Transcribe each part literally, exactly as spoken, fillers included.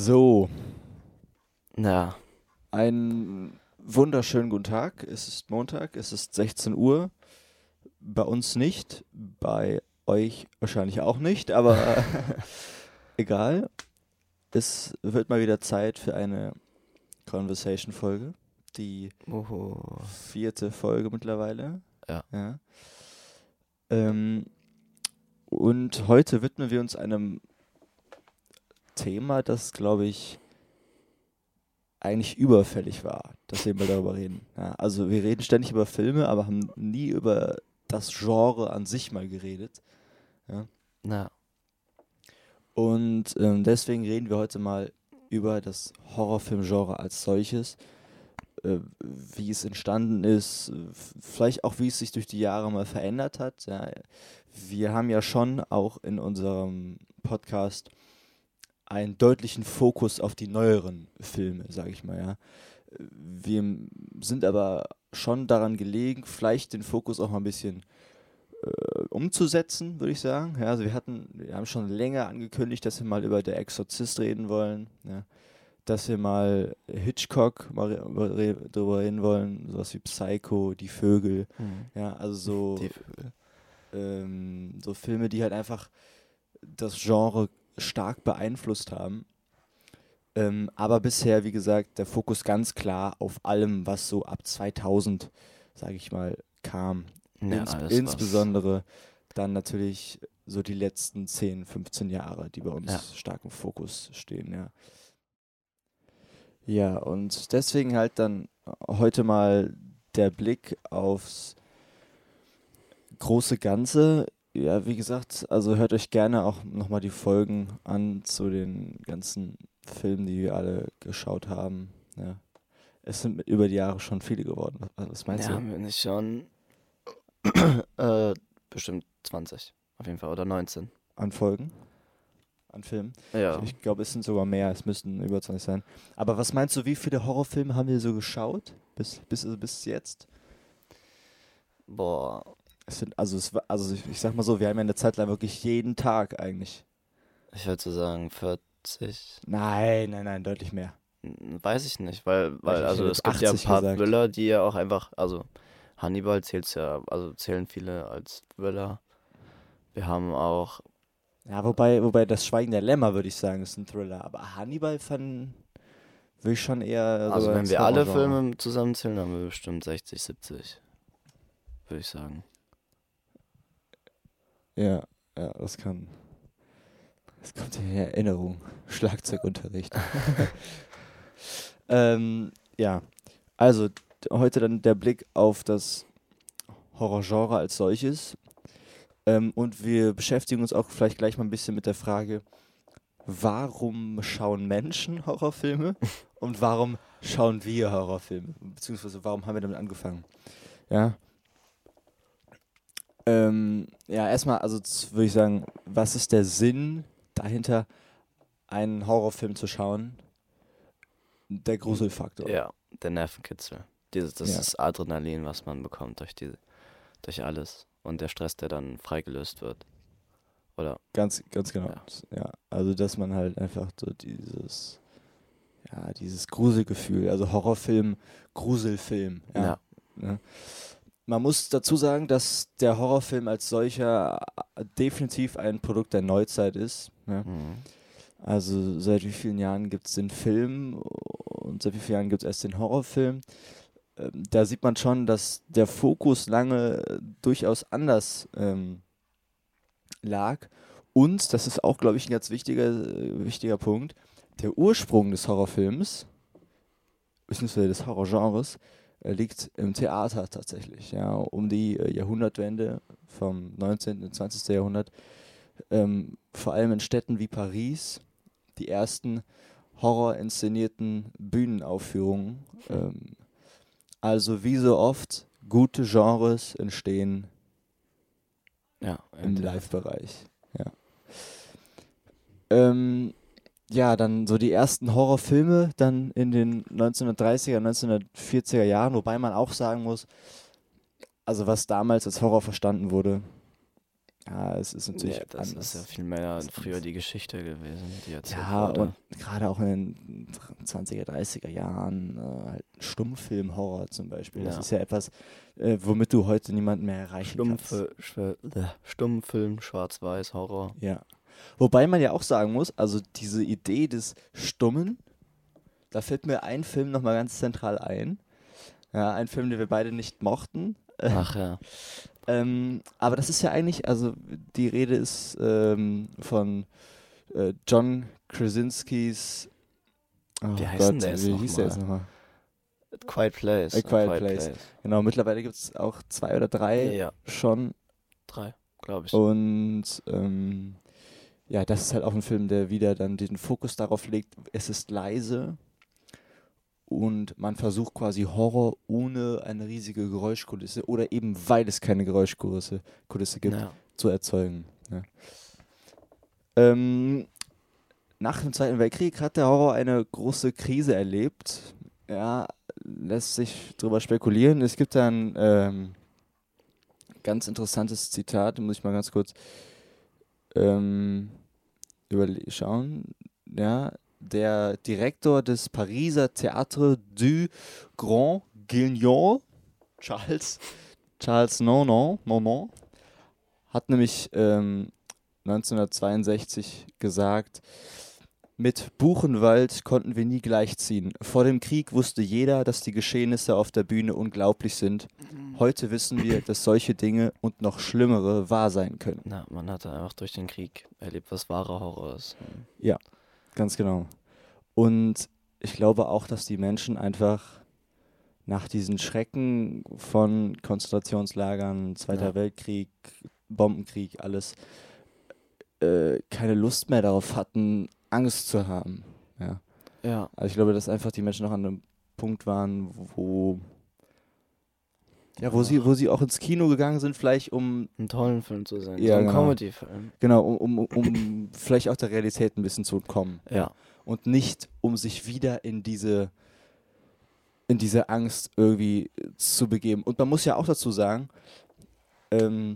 So, Ja, einen wunderschönen guten Tag. Es ist Montag, es ist sechzehn Uhr. Bei uns nicht, bei euch wahrscheinlich auch nicht, aber egal. Es wird mal wieder Zeit für eine Conversation-Folge. Die oho. vierte Folge mittlerweile. Ja. Ja. Ähm, und heute widmen wir uns einem Thema, das, glaube ich, eigentlich überfällig war, dass wir mal darüber reden. Ja, also wir reden ständig über Filme, aber haben nie über das Genre an sich mal geredet. Ja. Na, Und ähm, deswegen reden wir heute mal über das Horrorfilmgenre als solches, äh, wie es entstanden ist, äh, f- vielleicht auch wie es sich durch die Jahre mal verändert hat. Ja. Wir haben ja schon auch in unserem Podcast einen deutlichen Fokus auf die neueren Filme, sage ich mal, ja. Wir m- sind aber schon daran gelegen, vielleicht den Fokus auch mal ein bisschen äh, umzusetzen, würde ich sagen. Ja, also wir hatten, wir haben schon länger angekündigt, dass wir mal über Der Exorzist reden wollen, ja. Dass wir mal Hitchcock mal re- über- re- drüber reden wollen, sowas wie Psycho, Die Vögel, hm. ja, also so, Die Vögel. ähm, so Filme, die halt einfach das Genre stark beeinflusst haben. Ähm, aber bisher, wie gesagt, der Fokus ganz klar auf allem, was so ab zweitausend, sage ich mal, kam. Ja, Ins alles was. insbesondere dann natürlich so die letzten zehn, fünfzehn Jahre, die bei uns Ja. stark im Fokus stehen, ja. Ja, und deswegen halt dann heute mal der Blick aufs große Ganze. Ja, wie gesagt, also hört euch gerne auch nochmal die Folgen an zu den ganzen Filmen, die wir alle geschaut haben. Ja. Es sind mit- über die Jahre schon viele geworden. Was, was meinst Ja, du? bin ich schon äh, bestimmt zwanzig. Auf jeden Fall. Oder neunzehn. An Folgen? An Filmen? Ich, Ja. ich glaube, es sind sogar mehr. Es müssten über zwanzig sein. Aber was meinst du, wie viele Horrorfilme haben wir so geschaut? Bis, bis, bis jetzt? Boah, Es sind, also, es war, also ich, ich sag mal so, wir haben ja eine Zeit lang wirklich jeden Tag eigentlich. ich würde so sagen vierzig. Nein, nein, nein, deutlich mehr. Hm, Weiß ich nicht, weil, Ich- weil ich also hätte es jetzt gibt ja ein achtzig paar gesagt. Thriller, die ja auch einfach, also Hannibal zählt ja, also zählen viele als Thriller. Wir haben auch, Ja, wobei, wobei das Schweigen der Lämmer, würde ich sagen, ist ein Thriller. Aber Hannibal fand, würde ich schon eher also sogar wenn ins wir alle Horrorgenre. Filme zusammenzählen, haben wir bestimmt sechzig, siebzig, würde ich sagen. Ja, ja, das kann. Das kommt in Erinnerung. Schlagzeugunterricht. ähm, ja, also d- heute dann der Blick auf das Horrorgenre als solches. Ähm, und wir beschäftigen uns auch vielleicht gleich mal ein bisschen mit der Frage, warum schauen Menschen Horrorfilme und warum schauen wir Horrorfilme? Beziehungsweise warum haben wir damit angefangen? Ja. Ähm, ja, erstmal, also z- würde ich sagen, was ist der Sinn dahinter, einen Horrorfilm zu schauen? Der Gruselfaktor. Ja, der Nervenkitzel. Dieses, das Ja. ist Adrenalin, was man bekommt durch die, durch alles. Und der Stress, der dann freigelöst wird. Oder, Ganz, ganz genau. Ja. Ja, also dass man halt einfach so dieses, ja, dieses Gruselgefühl, also Horrorfilm, Gruselfilm. Ja. ja, Ne? Man muss dazu sagen, dass der Horrorfilm als solcher äh, definitiv ein Produkt der Neuzeit ist. Ja. mhm. Also seit wie vielen Jahren gibt es den Film und seit wie vielen Jahren gibt es erst den Horrorfilm? Ähm, da sieht man schon, dass der Fokus lange äh, durchaus anders ähm, lag. Und, das ist auch, glaube ich, ein ganz wichtiger, äh, wichtiger Punkt, der Ursprung des Horrorfilms, beziehungsweise des Horrorgenres, äh, liegt im Theater tatsächlich. Ja, um die äh, Jahrhundertwende vom neunzehnten und zwanzigsten Jahrhundert. Ähm, vor allem in Städten wie Paris die ersten horrorinszenierten Bühnenaufführungen. Ähm, also wie so oft, gute Genres entstehen ja, im Theater. Live-Bereich. Ja. Ähm, ja, dann so die ersten Horrorfilme dann in den neunzehnhundertdreißiger, neunzehnhundertvierziger Jahren, wobei man auch sagen muss, also was damals als Horror verstanden wurde, Ja, es ist natürlich Ja, das anders. ist ja viel mehr Das ist früher anders. die Geschichte gewesen, die erzählt Ja, wurde. und gerade auch in den zwanziger, dreißiger Jahren, äh, halt Stummfilm-Horror zum Beispiel. Das Ja. ist ja etwas, äh, womit du heute niemanden mehr erreichen kannst. Stummfil Schw- äh, Stummfilm, Schwarz-Weiß, Horror. Ja. Wobei man ja auch sagen muss, also diese Idee des Stummen, da fällt mir ein Film nochmal ganz zentral ein. Ja, ein Film, den wir beide nicht mochten. Ach ja. Ähm, aber das ist ja eigentlich, also die Rede ist ähm, von äh, John Krasinskis. Oh Wie heißt Gott, denn der jetzt wie hieß der jetzt nochmal? nochmal? Quiet Place. A Quiet Place. Genau, mittlerweile gibt es auch zwei oder drei Ja, schon. drei, glaube ich. Und ähm, ja, das ist halt auch ein Film, der wieder dann den Fokus darauf legt, es ist leise und man versucht quasi Horror ohne eine riesige Geräuschkulisse oder eben weil es keine Geräuschkulisse Kulisse gibt, Ja. zu erzeugen. Ja. Ähm, nach dem Zweiten Weltkrieg hat der Horror eine große Krise erlebt. Ja, lässt sich drüber spekulieren. Es gibt da ein ähm, ganz interessantes Zitat, muss ich mal ganz kurz ähm, überle- schauen. Ja, der Direktor des Pariser Théâtre du Grand Guignol, Charles, Charles Nonon, Nonon, hat nämlich ähm, neunzehnhundertzweiundsechzig gesagt, mit Buchenwald konnten wir nie gleichziehen. Vor dem Krieg wusste jeder, dass die Geschehnisse auf der Bühne unglaublich sind. Heute wissen wir, dass solche Dinge und noch schlimmere wahr sein können. Na, man hatte einfach durch den Krieg erlebt, was wahrer Horror ist. Ja, ganz genau. Und ich glaube auch, dass die Menschen einfach nach diesen Schrecken von Konzentrationslagern, Zweiter Ja. Weltkrieg, Bombenkrieg, alles, äh, keine Lust mehr darauf hatten, Angst zu haben. Ja. Ja. Also ich glaube, dass einfach die Menschen noch an einem Punkt waren, wo ja, wo sie, wo sie auch ins Kino gegangen sind, vielleicht um, Einen tollen Film zu sehen. Ja, so ein genau. Comedy-Film. genau, um, um, um vielleicht auch der Realität ein bisschen zu entkommen. Ja. Und nicht, um sich wieder in diese, in diese Angst irgendwie zu begeben. Und man muss ja auch dazu sagen, ähm,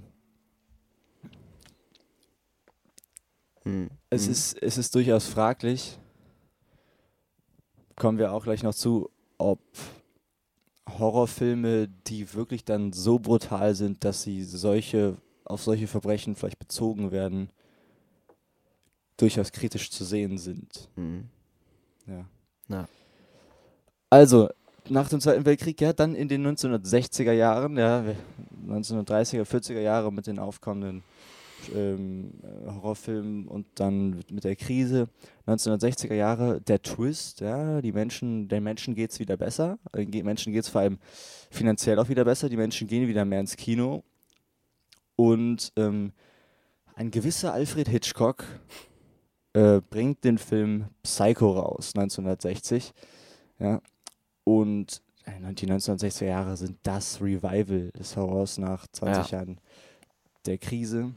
Hm. es, hm. ist, es ist durchaus fraglich, kommen wir auch gleich noch zu, ob Horrorfilme, die wirklich dann so brutal sind, dass sie solche, auf solche Verbrechen vielleicht bezogen werden, durchaus kritisch zu sehen sind. Hm. Ja. Ja. Also, nach dem Zweiten Weltkrieg, ja, dann in den neunzehnhundertsechziger Jahren, ja, neunzehnhundertdreißiger, vierziger Jahre mit den aufkommenden ähm, Horrorfilmen und dann mit der Krise. neunzehnhundertsechziger Jahre, der Twist, ja, die Menschen, den Menschen geht es wieder besser. Den Menschen geht es vor allem finanziell auch wieder besser. Die Menschen gehen wieder mehr ins Kino. Und ähm, ein gewisser Alfred Hitchcock äh, bringt den Film Psycho raus, neunzehnhundertsechzig. Ja. Und die neunzehnhundertsechziger Jahre sind das Revival des Horrors nach zwanzig Ja. Jahren der Krise.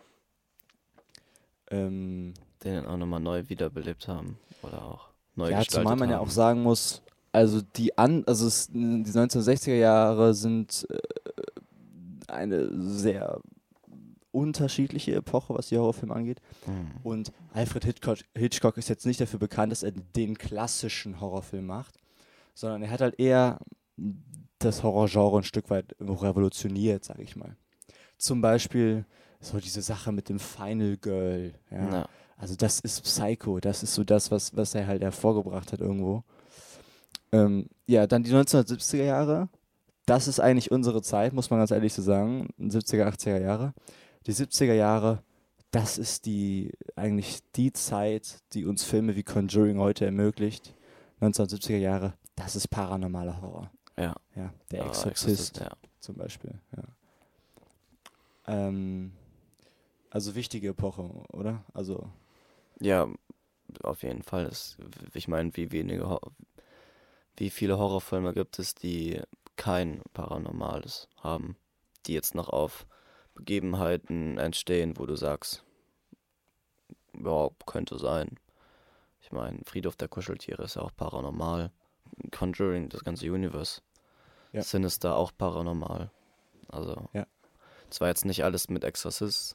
Ähm, Den auch nochmal neu wiederbelebt haben. Oder auch neu ja, gestaltet zumal man ja haben. auch sagen muss, also die an, also es, die neunzehnhundertsechziger Jahre sind äh, eine sehr unterschiedliche Epoche, was die Horrorfilme angeht. Hm. Und Alfred Hitchcock, Hitchcock ist jetzt nicht dafür bekannt, dass er den klassischen Horrorfilm macht, sondern er hat halt eher das Horrorgenre ein Stück weit revolutioniert, sage ich mal. Zum Beispiel so diese Sache mit dem Final Girl. Ja. Ja. Also das ist Psycho, das ist so das, was, was er halt hervorgebracht hat irgendwo. Ähm, ja, dann die neunzehnhundertsiebziger Jahre. Das ist eigentlich unsere Zeit, muss man ganz ehrlich so sagen. siebziger, achtziger Jahre. Die siebziger Jahre, das ist die eigentlich die Zeit, die uns Filme wie Conjuring heute ermöglicht. neunzehnhundertsiebziger Jahre, das ist paranormaler Horror. Ja. Ja, der Ja, Exorzist Ja. zum Beispiel. Ja. Ähm, also wichtige Epoche, oder? Also Ja, auf jeden Fall. Das, ich meine, wie wenige, Hor- wie viele Horrorfilme gibt es, die kein Paranormales haben, die jetzt noch auf Begebenheiten entstehen, wo du sagst, ja, könnte sein. Ich meine, Friedhof der Kuscheltiere ist ja auch paranormal. Conjuring, das ganze Universe. Ja. Sinister auch paranormal. Also, Ja. zwar jetzt nicht alles mit Exorcist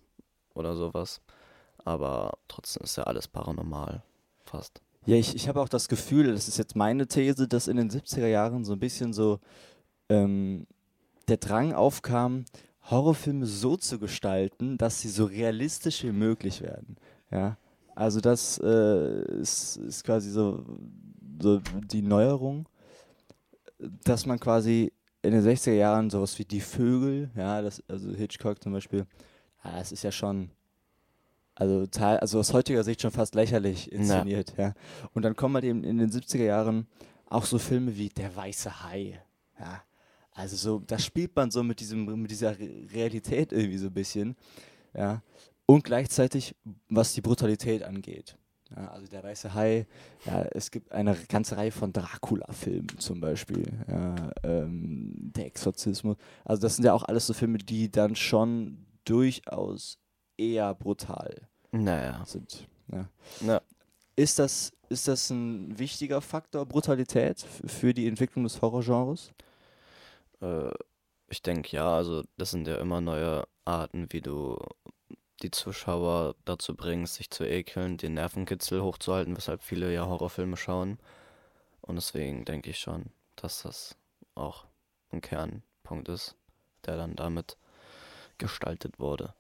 oder sowas. Aber trotzdem ist ja alles paranormal, fast. Ja, ich, ich habe auch das Gefühl, das ist jetzt meine These, dass in den siebziger Jahren so ein bisschen so ähm, der Drang aufkam, Horrorfilme so zu gestalten, dass sie so realistisch wie möglich werden. Ja, also das äh, ist, ist quasi so, so die Neuerung, dass man quasi in den sechziger Jahren sowas wie Die Vögel, ja, das, also Hitchcock zum Beispiel, ja, das ist ja schon, also, teil, also aus heutiger Sicht schon fast lächerlich Na, inszeniert, ja. Und dann kommen halt eben in den siebziger Jahren auch so Filme wie Der weiße Hai, ja. Also so, da spielt man so mit diesem, mit dieser Re- Realität irgendwie so ein bisschen, ja. Und gleichzeitig, was die Brutalität angeht. Ja, also der weiße Hai, ja, es gibt eine ganze Reihe von Dracula-Filmen zum Beispiel, ja, ähm, der Exorzismus. Also das sind ja auch alles so Filme, die dann schon durchaus eher brutal naja. sind. Ja. Na, Ist das, ist das ein wichtiger Faktor, Brutalität, f- für die Entwicklung des Horrorgenres? äh, ich denke ja, also das sind ja immer neue Arten, wie du die Zuschauer dazu bringst, sich zu ekeln, den Nervenkitzel hochzuhalten, weshalb viele ja Horrorfilme schauen. Und deswegen denke ich schon, dass das auch ein Kernpunkt ist, der dann damit gestaltet wurde.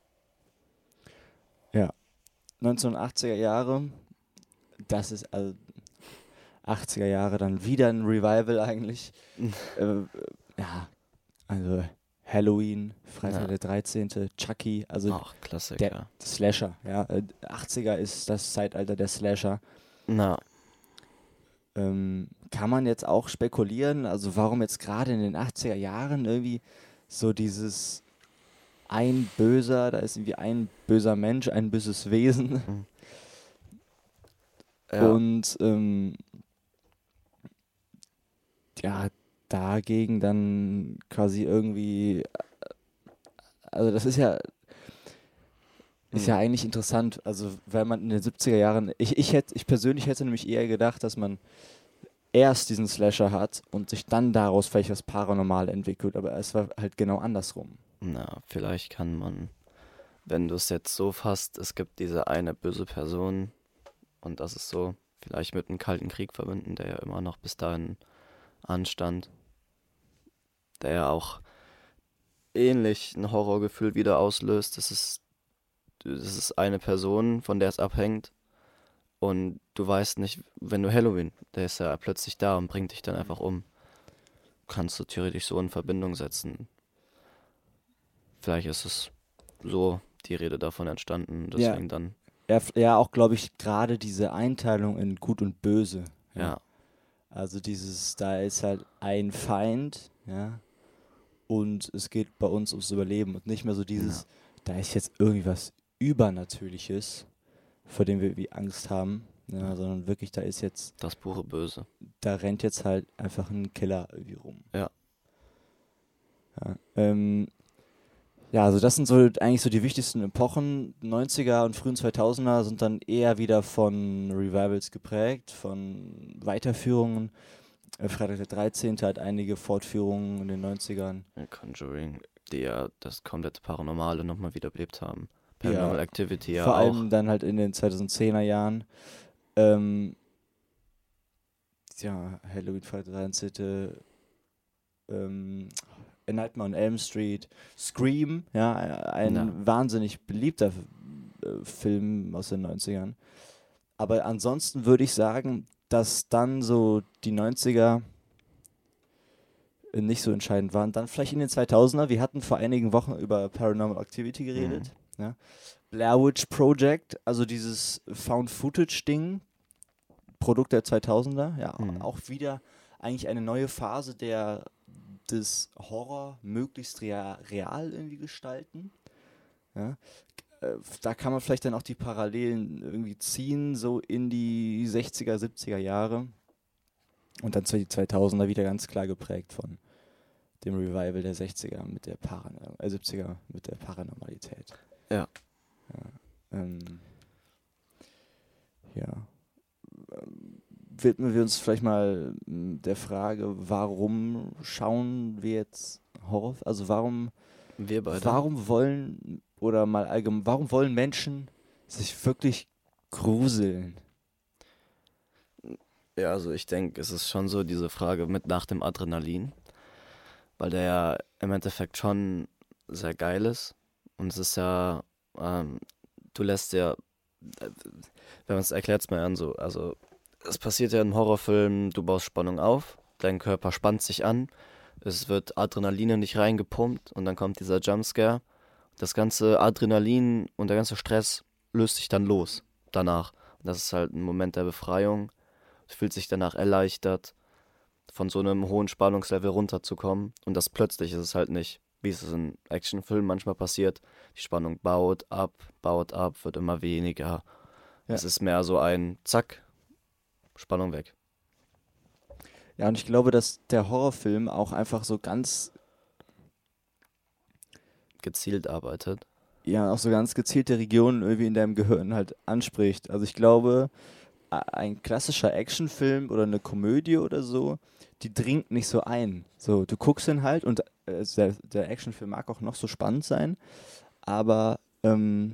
Ja. neunzehnhundertachtziger Jahre, das ist also achtziger Jahre dann wieder ein Revival eigentlich. Äh, äh, ja, also Halloween, Freitag Na, der dreizehnte, Chucky, also auch der Klassiker. Slasher, ja. Äh, achtziger ist das Zeitalter der Slasher. Na, Ähm, kann man jetzt auch spekulieren, also warum jetzt gerade in den achtziger Jahren irgendwie so dieses ein Böser, da ist irgendwie ein böser Mensch, ein böses Wesen mm, ja, und ähm, ja, dagegen dann quasi irgendwie, also das ist ja, ist mm, ja eigentlich interessant, also weil man in den siebziger Jahren, ich, ich hätte, ich persönlich hätte nämlich eher gedacht, dass man erst diesen Slasher hat und sich dann daraus vielleicht das Paranormal entwickelt, aber es war halt genau andersrum. na, vielleicht kann man, wenn du es jetzt so fasst, es gibt diese eine böse Person und das ist so, vielleicht mit einem Kalten Krieg verbinden, der ja immer noch bis dahin anstand, der ja auch ähnlich ein Horrorgefühl wieder auslöst. Das ist, das ist eine Person, von der es abhängt. Und du weißt nicht, wenn du Halloween, der ist ja plötzlich da und bringt dich dann einfach um. Kannst du theoretisch so in Verbindung setzen. Vielleicht ist es so die Rede davon entstanden, Ja, deswegen dann, ja, f- ja auch, glaube ich, gerade diese Einteilung in Gut und Böse. Ja. ja, Also dieses, da ist halt ein Feind, ja, und es geht bei uns ums Überleben und nicht mehr so na, dieses, da ist jetzt irgendwie was Übernatürliches, vor dem wir irgendwie Angst haben, ja, sondern wirklich, da ist jetzt, das pure Böse. da rennt jetzt halt einfach ein Killer irgendwie rum. Ja, Ja, ähm, ja, also das sind so eigentlich so die wichtigsten Epochen. neunziger und frühen zweitausender sind dann eher wieder von Revivals geprägt, von Weiterführungen. Äh, Freitag der dreizehnte hat einige Fortführungen in den neunzigern. Conjuring, die ja das komplette Paranormale nochmal wiederbelebt haben. Ja, Paranormal Activity ja vor auch. allem dann halt in den zweitausendzehner Jahren. Ähm, ja, Halloween, Freitag der dreizehnte, ähm, A Nightmare on Elm Street, Scream, ja, Na, ein wahnsinnig beliebter äh, Film aus den neunzigern. Aber ansonsten würde ich sagen, dass dann so die neunziger äh, nicht so entscheidend waren. Dann vielleicht in den zweitausender. Wir hatten vor einigen Wochen über Paranormal Activity mm, geredet. Ja. Blair Witch Project, also dieses Found-Footage-Ding, Produkt der zweitausender. Ja, mm, auch wieder eigentlich eine neue Phase der, des Horror möglichst rea real irgendwie gestalten. Ja. Äh, da kann man vielleicht dann auch die Parallelen irgendwie ziehen, so in die sechziger, siebziger Jahre. Und dann zu die zweitausender wieder ganz klar geprägt von dem Revival der sechziger mit der Paran äh, siebziger mit der Paranormalität. ja. Ja, ähm, ja. Ähm, widmen wir uns vielleicht mal m, der Frage, warum schauen wir jetzt Horror? Also warum, Wir beide. warum wollen oder mal allgemein, warum wollen Menschen sich wirklich gruseln? Ja, also ich denke, es ist schon so diese Frage mit nach dem Adrenalin, weil der ja im Endeffekt schon sehr geil ist. Und es ist ja, ähm, du lässt ja, äh, wenn man es erklärt, es mal an so, also es passiert ja in Horrorfilmen, du baust Spannung auf, dein Körper spannt sich an, es wird Adrenalin in dich reingepumpt und dann kommt dieser Jumpscare. Das ganze Adrenalin und der ganze Stress löst sich dann los danach. Und das ist halt ein Moment der Befreiung. Du fühlst dich danach erleichtert, von so einem hohen Spannungslevel runterzukommen. Und das plötzlich ist es halt nicht, wie es in Actionfilmen manchmal passiert. Die Spannung baut ab, baut ab, wird immer weniger. Ja. Es ist mehr so ein Zack, Spannung weg. Ja, und ich glaube, dass der Horrorfilm auch einfach so ganz, Gezielt arbeitet. ja, auch so ganz gezielte Regionen irgendwie in deinem Gehirn halt anspricht. Also ich glaube, a- ein klassischer Actionfilm oder eine Komödie oder so, die dringt nicht so ein. So, du guckst ihn halt und äh, der, der Actionfilm mag auch noch so spannend sein, aber ähm,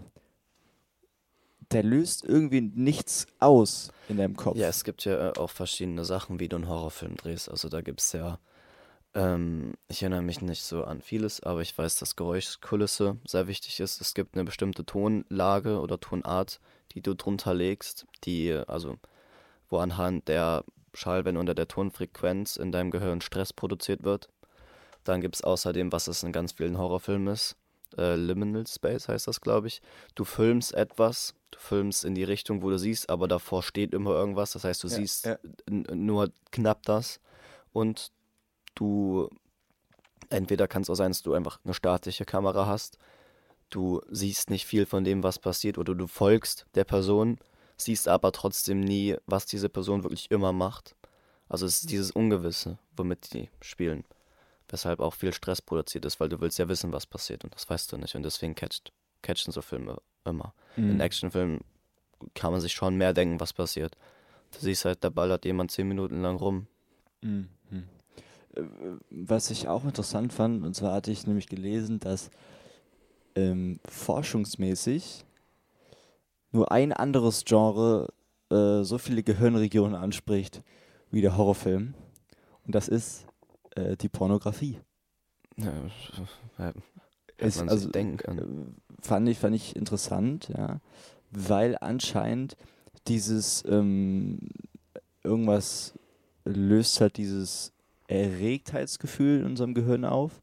der löst irgendwie nichts aus in deinem Kopf. Ja, es gibt ja äh, auch verschiedene Sachen, wie du einen Horrorfilm drehst. Also da gibt es ja, ähm, ich erinnere mich nicht so an vieles, aber ich weiß, dass Geräuschkulisse sehr wichtig ist. Es gibt eine bestimmte Tonlage oder Tonart, die du drunter legst, die, äh, also wo anhand der Schallwellen unter der Tonfrequenz in deinem Gehirn Stress produziert wird. Dann gibt es außerdem, was es in ganz vielen Filmen ist, äh, Liminal Space heißt das, glaube ich. Du filmst etwas, du filmst in die Richtung, wo du siehst, aber davor steht immer irgendwas. Das heißt, du Ja, siehst ja. n- nur knapp das. Und du, entweder kann es auch sein, dass du einfach eine statische Kamera hast. Du siehst nicht viel von dem, was passiert, oder du folgst der Person, siehst aber trotzdem nie, was diese Person wirklich immer macht. Also es ist dieses Ungewisse, womit die spielen. Weshalb auch viel Stress produziert ist, weil du willst ja wissen, was passiert und das weißt du nicht. Und deswegen catcht, catchen so Filme immer. In Mhm. Actionfilmen kann man sich schon mehr denken, was passiert. Du siehst halt, da ballert jemand zehn Minuten lang rum. Mhm. Äh, Was ich auch interessant fand, und zwar hatte ich nämlich gelesen, dass ähm, forschungsmäßig nur ein anderes Genre äh, so viele Gehirnregionen anspricht wie der Horrorfilm. Und das ist äh, die Pornografie. Ja, äh, hätte Ist, man also sich denken äh, können. fand ich, fand ich interessant, ja, weil anscheinend dieses ähm, irgendwas löst halt dieses Erregtheitsgefühl in unserem Gehirn auf,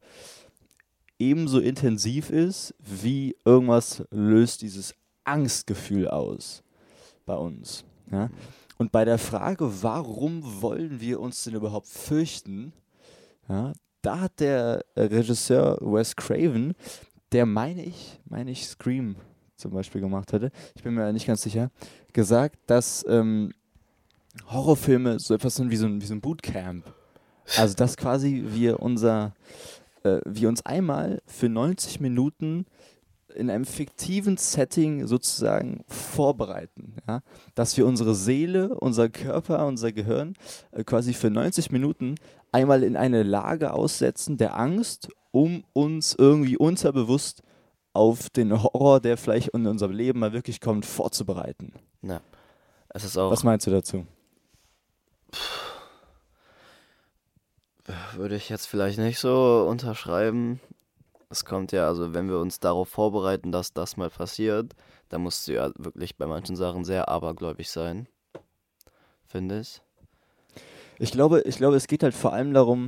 ebenso intensiv ist, wie irgendwas löst dieses Angstgefühl aus bei uns. Ja? Und bei der Frage, warum wollen wir uns denn überhaupt fürchten, ja, da hat der äh, Regisseur Wes Craven, der meine ich, meine ich Scream zum Beispiel gemacht hatte, ich bin mir nicht ganz sicher, gesagt, dass ähm, Horrorfilme so etwas sind wie so ein, wie so ein Bootcamp. Also dass quasi wir unser, äh, wir uns einmal für neunzig Minuten in einem fiktiven Setting sozusagen vorbereiten. Ja? Dass wir unsere Seele, unser Körper, unser Gehirn äh, quasi für neunzig Minuten einmal in eine Lage aussetzen der Angst, um uns irgendwie unterbewusst auf den Horror, der vielleicht in unserem Leben mal wirklich kommt, vorzubereiten. Ja. Es ist Was auch, meinst du dazu? würde ich jetzt vielleicht nicht so unterschreiben. Es kommt ja, also wenn wir uns darauf vorbereiten, dass das mal passiert, dann musst du ja wirklich bei manchen Sachen sehr abergläubig sein, finde ich. Ich glaube, ich glaube, es geht halt vor allem darum,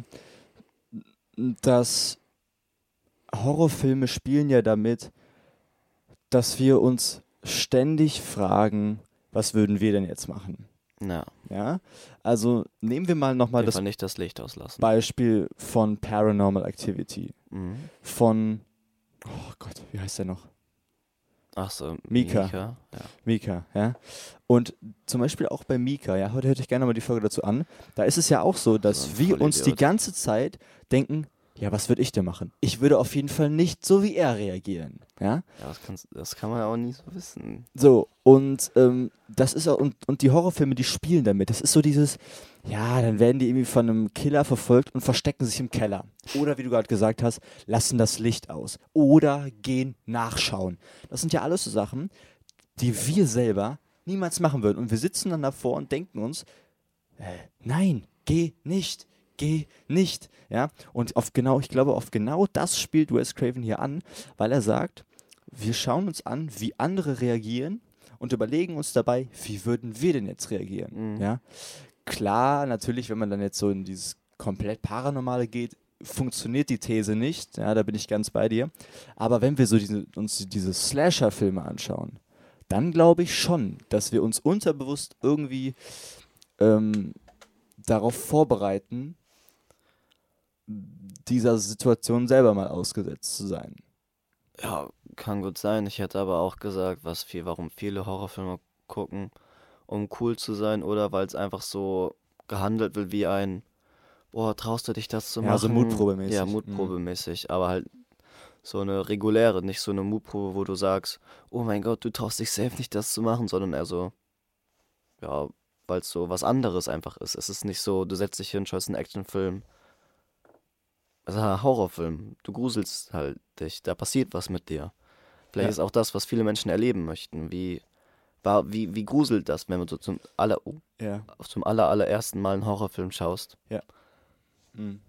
dass Horrorfilme spielen ja damit, dass wir uns ständig fragen, was würden wir denn jetzt machen? Ja, Ja, also nehmen wir mal nochmal auf jeden das Fall nicht das Licht auslassen. Beispiel von Paranormal Activity. Mhm. Von, oh Gott, wie heißt der noch? Ach so, Mika. Mika. Ja. Mika, ja. Und zum Beispiel auch bei Mika, ja, heute hätte ich gerne mal die Folge dazu an. Da ist es ja auch so, dass So ein wir uns die Vollidiot. ganze Zeit denken, Ja, was würde ich denn machen? Ich würde auf jeden Fall nicht so wie er reagieren. Ja, Ja, das, kannst, das kann man ja auch nie so wissen. so, und ähm, das ist auch, und, und die Horrorfilme, die spielen damit. Das ist so dieses, ja, dann werden die irgendwie von einem Killer verfolgt und verstecken sich im Keller. Oder wie du gerade gesagt hast, lassen das Licht aus. Oder gehen nachschauen. Das sind ja alles so Sachen, die wir selber niemals machen würden. Und wir sitzen dann davor und denken uns, äh, nein, geh nicht, geh nicht. Ja, und auf genau, ich glaube, auf genau das spielt Wes Craven hier an, weil er sagt, wir schauen uns an, wie andere reagieren und überlegen uns dabei, wie würden wir denn jetzt reagieren. Mhm. Ja, klar, natürlich, wenn man dann jetzt so in dieses komplett Paranormale geht, funktioniert die These nicht. Ja, da bin ich ganz bei dir. Aber wenn wir so diese, uns diese Slasher-Filme anschauen, dann glaube ich schon, dass wir uns unterbewusst irgendwie ähm, darauf vorbereiten, dieser Situation selber mal ausgesetzt zu sein. Ja, kann gut sein. Ich hätte aber auch gesagt, was viel, warum viele Horrorfilme gucken, um cool zu sein oder weil es einfach so gehandelt wird wie ein, boah, traust du dich das zu Ja, so machen? mutprobemäßig. Ja, Mhm. mutprobemäßig, aber halt so eine reguläre, nicht so eine Mutprobe, wo du sagst, oh mein Gott, du traust dich safe nicht das zu machen, sondern eher so, ja, weil es so was anderes einfach ist. Es ist nicht so, du setzt dich hin, schaust einen Actionfilm. Also ein Horrorfilm. Du gruselst halt dich, da passiert was mit dir. Vielleicht Ja. ist auch das, was viele Menschen erleben möchten. Wie, war, wie, wie gruselt das, wenn du zum aller, oh, Ja. zum aller, allerersten Mal einen Horrorfilm schaust? Mhm.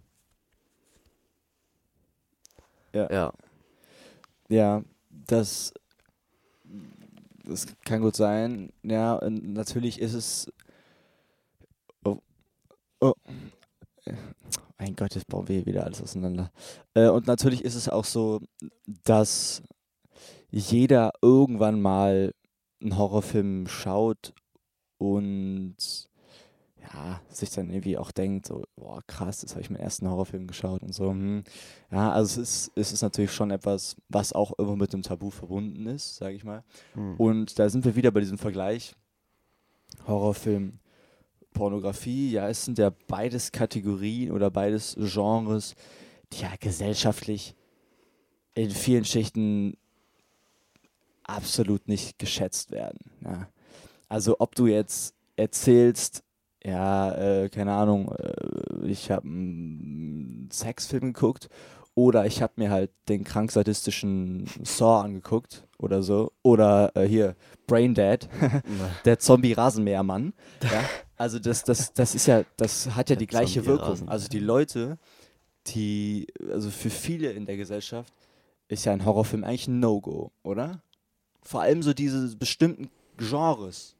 Ja. Ja, Ja, das, das kann gut sein. Ja, und natürlich ist es. Oh, oh. Mein Gott, jetzt bauen wir hier wieder alles auseinander. Äh, und natürlich ist es auch so, dass jeder irgendwann mal einen Horrorfilm schaut und ja, sich dann irgendwie auch denkt, so, boah, krass, jetzt habe ich meinen ersten Horrorfilm geschaut und so. Hm. Ja, also es ist, es ist natürlich schon etwas, was auch irgendwo mit dem Tabu verbunden ist, sage ich mal. hm. Und da sind wir wieder bei diesem Vergleich Horrorfilm, Pornografie. Ja, es sind ja beides Kategorien oder beides Genres, die ja gesellschaftlich in vielen Schichten absolut nicht geschätzt werden. Ja. Also ob du jetzt erzählst, ja, äh, keine Ahnung, äh, ich habe einen Sexfilm geguckt oder ich habe mir halt den krank sadistischen Saw angeguckt oder so. Oder äh, hier, Braindead, der Zombie-Rasenmähermann. Ja? Also das, das, das ist ja, das hat ja Der die gleiche Wirkung. Zombie-Rasenmäher. Also die Leute, die, also für viele in der Gesellschaft ist ja ein Horrorfilm eigentlich ein No-Go, oder? Vor allem so diese bestimmten Genres.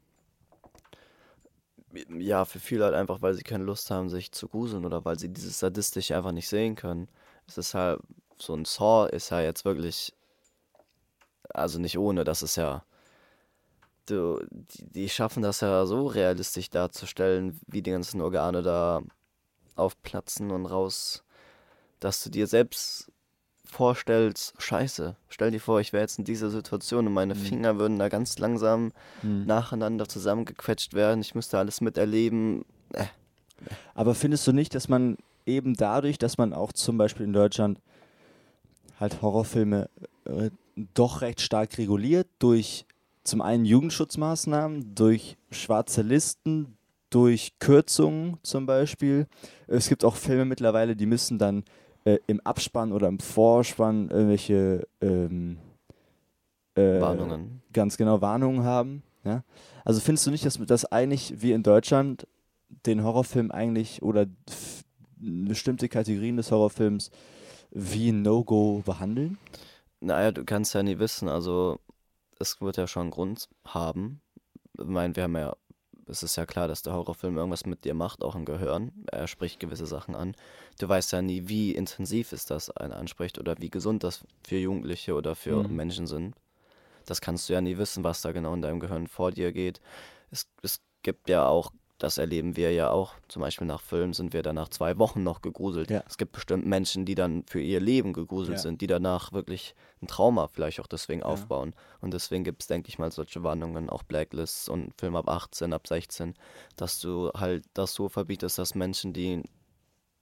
Ja, für viele halt einfach, weil sie keine Lust haben, sich zu gruseln oder weil sie dieses Sadistische einfach nicht sehen können. Es ist halt, so ein Saw ist ja jetzt wirklich, also nicht ohne, das ist ja, du, die, die schaffen das ja so realistisch darzustellen, wie die ganzen Organe da aufplatzen und raus, dass du dir selbst vorstellst, scheiße, stell dir vor, ich wäre jetzt in dieser Situation und meine Mhm. Finger würden da ganz langsam Hm. nacheinander zusammengequetscht werden, ich müsste alles miterleben. Äh, Aber findest du nicht, dass man eben dadurch, dass man auch zum Beispiel in Deutschland halt Horrorfilme äh, doch recht stark reguliert durch zum einen Jugendschutzmaßnahmen, durch schwarze Listen, durch Kürzungen zum Beispiel. Es gibt auch Filme mittlerweile, die müssen dann äh, im Abspann oder im Vorspann irgendwelche ähm, äh, Warnungen. ganz genau Warnungen haben. Ja? Also findest du nicht, dass, dass eigentlich wir in Deutschland den Horrorfilm eigentlich oder f- bestimmte Kategorien des Horrorfilms wie ein No-Go behandeln? Naja, du kannst ja nie wissen, also es wird ja schon einen Grund haben. Ich meine, wir haben ja, es ist ja klar, dass der Horrorfilm irgendwas mit dir macht, auch im Gehirn. Er spricht gewisse Sachen an. Du weißt ja nie, wie intensiv es das einen anspricht oder wie gesund das für Jugendliche oder für Mhm. Menschen sind. Das kannst du ja nie wissen, was da genau in deinem Gehirn vor dir geht. Es, es gibt ja auch, das erleben wir ja auch, zum Beispiel nach Filmen sind wir dann nach zwei Wochen noch gegruselt. Ja. Es gibt bestimmt Menschen, die dann für ihr Leben gegruselt Ja. sind, die danach wirklich ein Trauma vielleicht auch deswegen Ja. aufbauen. Und deswegen gibt es, denke ich mal, solche Warnungen, auch Blacklists und Film ab achtzehn, ab sechzehn, dass du halt das so verbietest, dass Menschen, die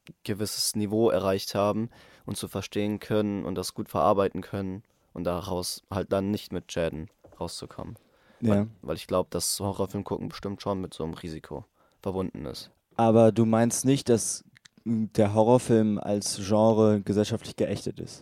gewisses Niveau erreicht haben und zu verstehen können und das gut verarbeiten können und daraus halt dann nicht mit Schäden rauszukommen. Ja. Weil, weil ich glaube, dass Horrorfilm gucken bestimmt schon mit so einem Risiko verbunden ist. Aber du meinst nicht, dass m, der Horrorfilm als Genre gesellschaftlich geächtet ist?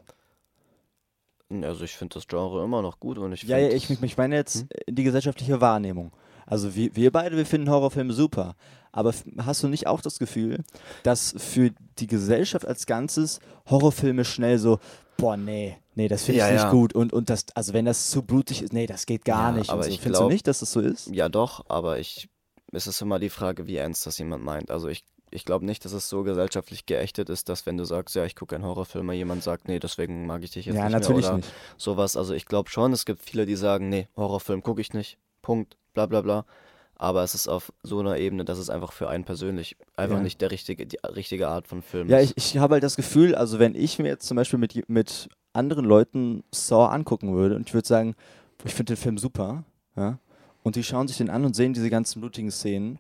Also ich finde das Genre immer noch gut und ich Ja, finde ja, ich, das- ich meine jetzt Hm? äh, die gesellschaftliche Wahrnehmung. Also wir, wir beide, wir finden Horrorfilme super. Aber f- hast du nicht auch das Gefühl, dass für die Gesellschaft als Ganzes Horrorfilme schnell so, boah, nee, nee, das finde ich Ja, nicht ja. gut. Und, und das, also wenn das zu blutig ist, nee, das geht gar Ja, nicht. Und aber so. ich Findest du glaub- nicht, dass das so ist? Ja doch, aber ich es ist immer die Frage, wie ernst das jemand meint. Also ich, ich glaube nicht, dass es so gesellschaftlich geächtet ist, dass wenn du sagst, ja, ich gucke einen Horrorfilm, jemand sagt, nee, deswegen mag ich dich jetzt Ja, nicht natürlich mehr oder nicht. sowas. Also ich glaube schon, es gibt viele, die sagen, nee, Horrorfilm gucke ich nicht, Punkt, bla bla bla. Aber es ist auf so einer Ebene, dass es einfach für einen persönlich einfach Ja. nicht der richtige, die richtige Art von Film Ja, ist. ich, ich habe halt das Gefühl, also wenn ich mir jetzt zum Beispiel mit, je- mit anderen Leuten Saw angucken würde und ich würde sagen, ich finde den Film super, ja, und die schauen sich den an und sehen diese ganzen blutigen Szenen,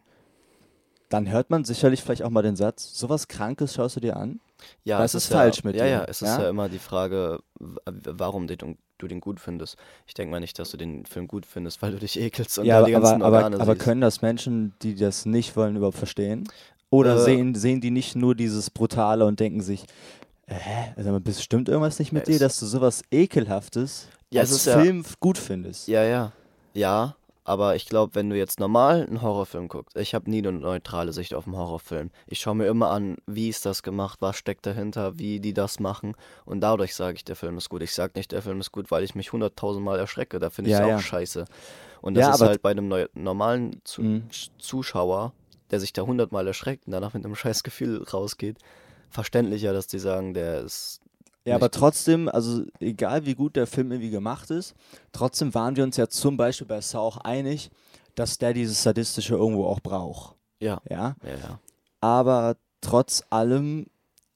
dann hört man sicherlich vielleicht auch mal den Satz, sowas Krankes schaust du dir an? Ja, Was es ist ist falsch ja, mit ja, dir? ja, es ist Ja? ja immer die Frage, w- warum du den, du den gut findest. Ich denke mal nicht, dass du den Film gut findest, weil du dich ekelst und Ja, da die aber, ganzen aber, Organe aber siehst. können das Menschen, die das nicht wollen, überhaupt verstehen? Oder Äh, sehen, sehen die nicht nur dieses Brutale und denken sich, äh, hä, also bestimmt irgendwas nicht mit Ja, dir, es- dass du sowas Ekelhaftes Ja, es als ist ja- Film f- gut findest? Ja, ja. Ja, aber ich glaube, wenn du jetzt normal einen Horrorfilm guckst, ich habe nie eine neutrale Sicht auf einen Horrorfilm. Ich schaue mir immer an, wie ist das gemacht, was steckt dahinter, wie die das machen und dadurch sage ich, der Film ist gut. Ich sage nicht, der Film ist gut, weil ich mich hunderttausendmal erschrecke, da finde ich es Ja, auch ja. scheiße. Und das Ja, ist aber- halt bei einem neu normalen Zu Mhm. Zuschauer, der sich da hundertmal erschreckt und danach mit einem scheiß Gefühl rausgeht, verständlicher, dass die sagen, der ist Ja, nicht aber gut. trotzdem, also egal wie gut der Film irgendwie gemacht ist, trotzdem waren wir uns ja zum Beispiel bei Saw auch einig, dass der dieses Sadistische irgendwo auch braucht. Ja, Ja? ja, ja. Aber trotz allem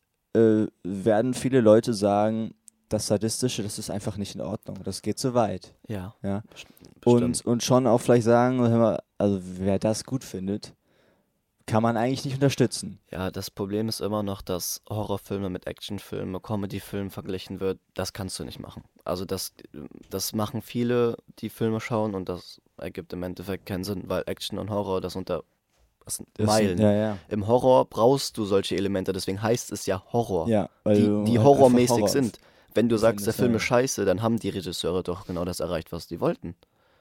äh, werden viele Leute sagen, das Sadistische, das ist einfach nicht in Ordnung. Das geht zu weit. Ja, Ja? best- Und, bestimmt. und schon auch vielleicht sagen, hör mal, also wer das gut findet, kann man eigentlich nicht unterstützen. Ja, das Problem ist immer noch, dass Horrorfilme mit Actionfilmen, Comedyfilmen verglichen wird. Das kannst du nicht machen. Also das, das machen viele, die Filme schauen und das ergibt im Endeffekt keinen Sinn, weil Action und Horror, das unter das sind Das- Meilen. Ja, ja. Im Horror brauchst du solche Elemente, deswegen heißt es ja Horror, Ja, weil die, du die halt horrormäßig einfach Horror sind. Wenn du sagst, der findest, Film ja. ist scheiße, dann haben die Regisseure doch genau das erreicht, was die wollten.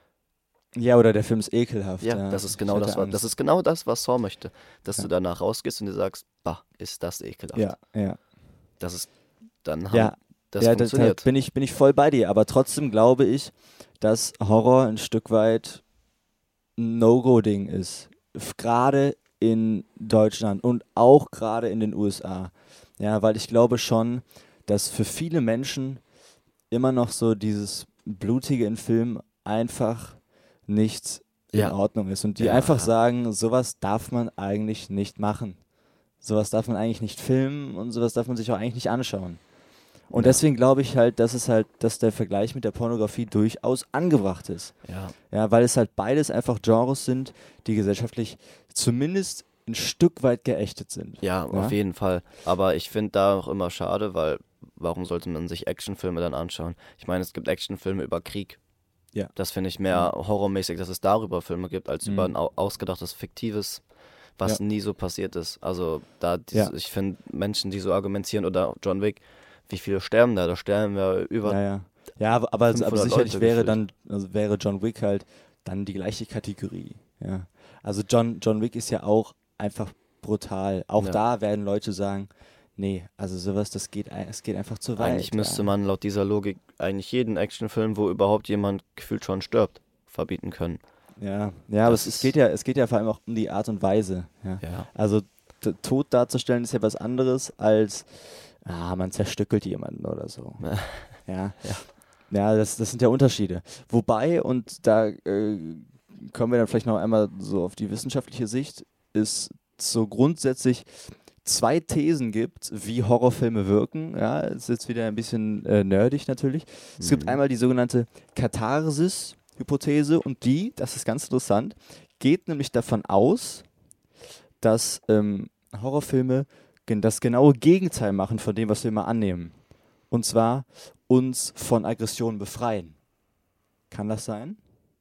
Ja, oder der Film ist ekelhaft. Ja, Ja, das ist Ich genau hatte das, was, Angst. das ist genau das, was Saw möchte. Dass Ja. du danach rausgehst und dir sagst, bah, ist das ekelhaft. Ja, ja. Das ist, dann haben, Ja, das ja, da, da funktioniert. bin ich, bin ich voll bei dir. Aber trotzdem glaube ich, dass Horror ein Stück weit ein No-Go-Ding ist. F- Gerade in Deutschland und auch gerade in den U S A. Ja, weil ich glaube schon, dass für viele Menschen immer noch so dieses Blutige in Filmen einfach nicht in Ja. Ordnung ist. Und die Ja, einfach ja. sagen, sowas darf man eigentlich nicht machen. Sowas darf man eigentlich nicht filmen und sowas darf man sich auch eigentlich nicht anschauen. Und Ja. deswegen glaube ich halt, dass es halt, dass der Vergleich mit der Pornografie durchaus angebracht ist. Ja, Ja, weil es halt beides einfach Genres sind, die gesellschaftlich zumindest ein Stück weit geächtet sind. ja, auf jeden Fall. Aber ich finde da auch immer schade, weil warum sollte man sich Actionfilme dann anschauen? Ich meine, es gibt Actionfilme über Krieg. Ja. Das finde ich mehr horrormäßig, dass es darüber Filme gibt, als Mhm. über ein au- ausgedachtes, fiktives, was Ja. nie so passiert ist. Also da, dies, Ja. ich finde Menschen, die so argumentieren, oder John Wick, wie viele sterben da? Da sterben wir über. Ja, ja. Ja, aber, aber, aber fünfhundert sicherlich Leute wäre gefühlt. dann, also wäre John Wick halt dann die gleiche Kategorie. Ja. Also John, John Wick ist ja auch einfach brutal. Auch Ja. da werden Leute sagen, nee, also sowas, das geht, ein- es geht einfach zu weit. Eigentlich müsste ja. man laut dieser Logik eigentlich jeden Actionfilm, wo überhaupt jemand gefühlt schon stirbt, verbieten können. Ja, ja, aber Das es, es ist- geht ja, es geht ja vor allem auch um die Art und Weise. Ja. Ja. Also t- Tod darzustellen ist ja was anderes als, ah, man zerstückelt jemanden oder so. Ja, Ja. ja das, das sind ja Unterschiede. Wobei, und da äh, kommen wir dann vielleicht noch einmal so auf die wissenschaftliche Sicht, es so grundsätzlich zwei Thesen gibt, wie Horrorfilme wirken. Ja, ist jetzt wieder ein bisschen äh, nerdig natürlich. Es gibt Mhm. einmal die sogenannte Katharsis-Hypothese und die, das ist ganz interessant, geht nämlich davon aus, dass ähm, Horrorfilme gen- das genaue Gegenteil machen von dem, was wir immer annehmen. Und zwar uns von Aggressionen befreien. Kann das sein?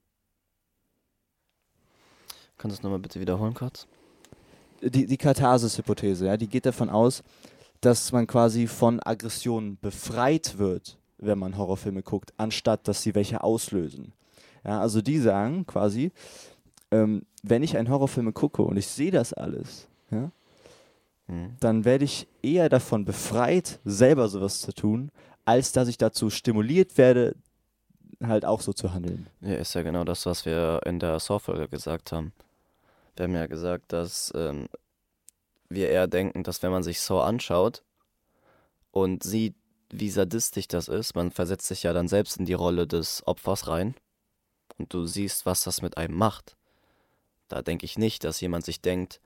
Kannst du es nochmal bitte wiederholen kurz? Die, die Katharsis-Hypothese, ja, die geht davon aus, dass man quasi von Aggressionen befreit wird, wenn man Horrorfilme guckt, anstatt dass sie welche auslösen. Ja, also die sagen quasi, ähm, wenn ich einen Horrorfilm gucke und ich sehe das alles, ja, Mhm. dann werde ich eher davon befreit, selber sowas zu tun, als dass ich dazu stimuliert werde, halt auch so zu handeln. Ja, ist ja genau das, was wir in der Saw-Folge gesagt haben. Wir haben ja gesagt, dass ähm, wir eher denken, dass wenn man sich Saw anschaut und sieht, wie sadistisch das ist, man versetzt sich ja dann selbst in die Rolle des Opfers rein und du siehst, was das mit einem macht. Da denke ich nicht, dass jemand sich denkt,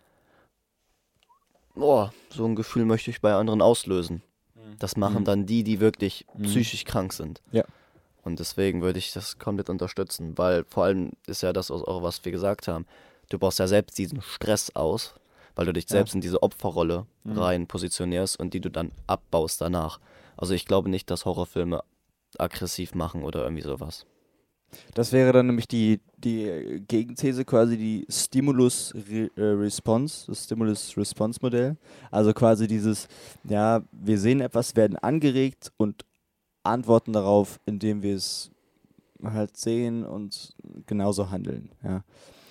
boah, so ein Gefühl möchte ich bei anderen auslösen. Das machen Mhm. dann die, die wirklich Mhm. psychisch krank sind. Ja. Und deswegen würde ich das komplett unterstützen, weil vor allem ist ja das auch, was wir gesagt haben. Du baust ja selbst diesen Stress aus, weil du dich Ja. selbst in diese Opferrolle Mhm. rein positionierst und die du dann abbaust danach. Also ich glaube nicht, dass Horrorfilme aggressiv machen oder irgendwie sowas. Das wäre dann nämlich die, die Gegenthese, quasi die Stimulus-Response, das Stimulus-Response-Modell. Also quasi dieses, ja, wir sehen etwas, werden angeregt und antworten darauf, indem wir es halt sehen und genauso handeln. Ja.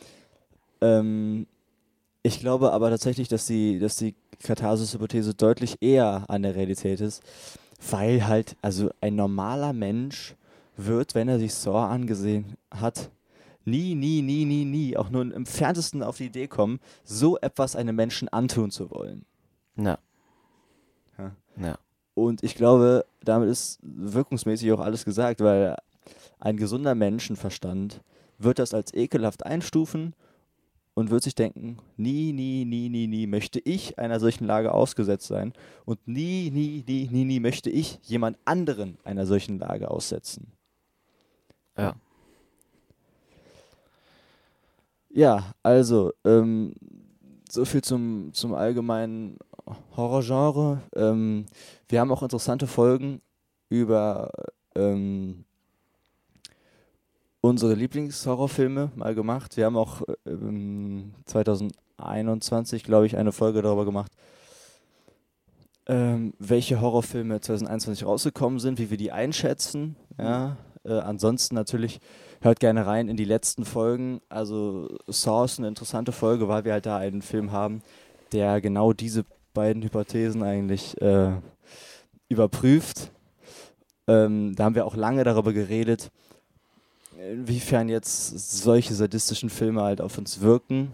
Ähm, ich glaube aber tatsächlich, dass die, dass die Katharsis-Hypothese deutlich eher an der Realität ist, weil halt, also ein normaler Mensch wird, wenn er sich Saw angesehen hat, nie, nie, nie, nie, nie, auch nur im entferntesten auf die Idee kommen, so etwas einem Menschen antun zu wollen. Ja. Ja. Ja. Und ich glaube, damit ist wirkungsmäßig auch alles gesagt, weil ein gesunder Menschenverstand wird das als ekelhaft einstufen und wird sich denken, nie, nie, nie, nie, nie möchte ich einer solchen Lage ausgesetzt sein und nie, nie, nie, nie, nie möchte ich jemand anderen einer solchen Lage aussetzen. Ja. Ja, also, ähm, so viel zum, zum allgemeinen Horrorgenre. Ähm, wir haben auch interessante Folgen über ähm, unsere Lieblingshorrorfilme mal gemacht. Wir haben auch ähm, zwanzig einundzwanzig, glaube ich, eine Folge darüber gemacht, ähm, welche Horrorfilme zwanzig einundzwanzig rausgekommen sind, wie wir die einschätzen. Ja. Äh, ansonsten natürlich hört gerne rein in die letzten Folgen. Also Saw ist eine interessante Folge, weil wir halt da einen Film haben, der genau diese beiden Hypothesen eigentlich äh, überprüft. Ähm, da haben wir auch lange darüber geredet, inwiefern jetzt solche sadistischen Filme halt auf uns wirken.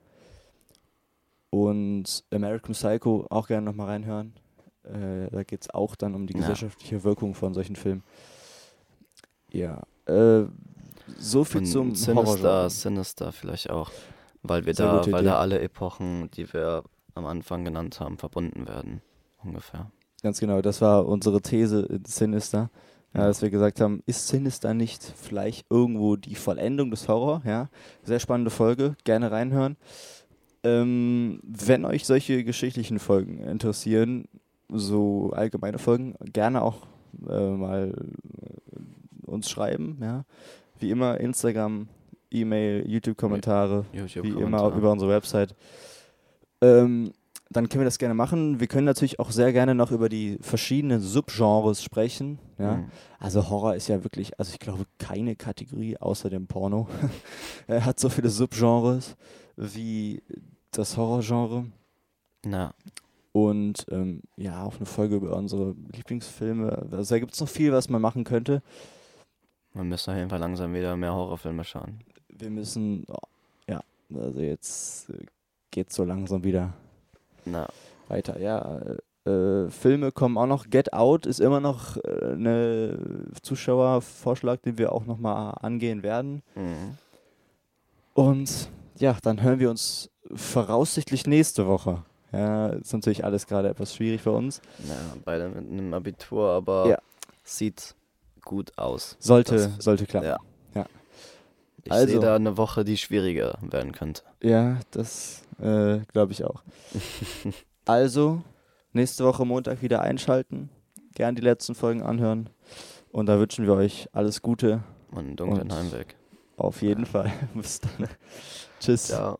Und American Psycho auch gerne nochmal reinhören. Äh, da geht es auch dann um die Ja. gesellschaftliche Wirkung von solchen Filmen. Ja, äh, so viel Und zum Sinister, Horrorgenre. Sinister vielleicht auch, weil wir Sehr da, gute weil Idee. da alle Epochen, die wir am Anfang genannt haben, verbunden werden, ungefähr. Ganz genau, das war unsere These in Sinister. Ja, Ja. dass wir gesagt haben, ist Sinister nicht vielleicht irgendwo die Vollendung des Horror? Ja, sehr spannende Folge, gerne reinhören. Ähm, wenn euch solche geschichtlichen Folgen interessieren, so allgemeine Folgen, gerne auch äh, mal äh, uns schreiben. Ja. Wie immer Instagram, E-Mail, YouTube-Kommentare, wie immer YouTube-Kommentar. über unsere Website. Ähm, dann können wir das gerne machen. Wir können natürlich auch sehr gerne noch über die verschiedenen Subgenres sprechen. Ja. Mhm. Also Horror ist ja wirklich, also ich glaube, keine Kategorie außer dem Porno Er hat so viele Subgenres wie das Horrorgenre. Ja. Und ähm, ja, auch eine Folge über unsere Lieblingsfilme. Also da gibt es noch viel, was man machen könnte. Wir müssen auf jeden Fall langsam wieder mehr Horrorfilme schauen. Wir müssen, oh, ja, also jetzt äh, geht so langsam wieder Na, weiter. Ja, äh, äh, Filme kommen auch noch. Get Out ist immer noch äh, eine Zuschauervorschlag, den wir auch nochmal angehen werden. mhm. Und ja, dann hören wir uns voraussichtlich nächste Woche. Ja, ist natürlich alles gerade etwas schwierig für uns. Ja, beide mit einem Abitur, aber Ja. sieht gut aus. Sollte, Das- sollte klappen. Ja. Ja. Ich Also- sehe da eine Woche, die schwieriger werden könnte. Ja, das äh, glaube ich auch. Also, nächste Woche Montag wieder einschalten. Gern die letzten Folgen anhören. Und da wünschen wir euch alles Gute. Und einen dunklen Und Heimweg. Auf jeden Ja. Fall. Bis dann. Tschüss. Ciao.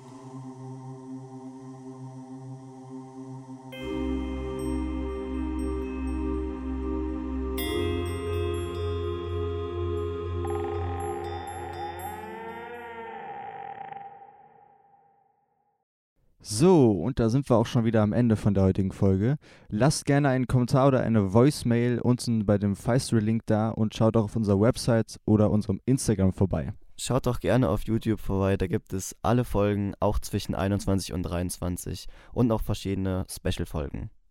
So, und da sind wir auch schon wieder am Ende von der heutigen Folge. Lasst gerne einen Kommentar oder eine Voicemail unten bei dem Feistel-Link da und schaut auch auf unserer Website oder unserem Instagram vorbei. Schaut doch gerne auf YouTube vorbei, da gibt es alle Folgen, auch zwischen einundzwanzig und dreiundzwanzig und auch verschiedene Special-Folgen.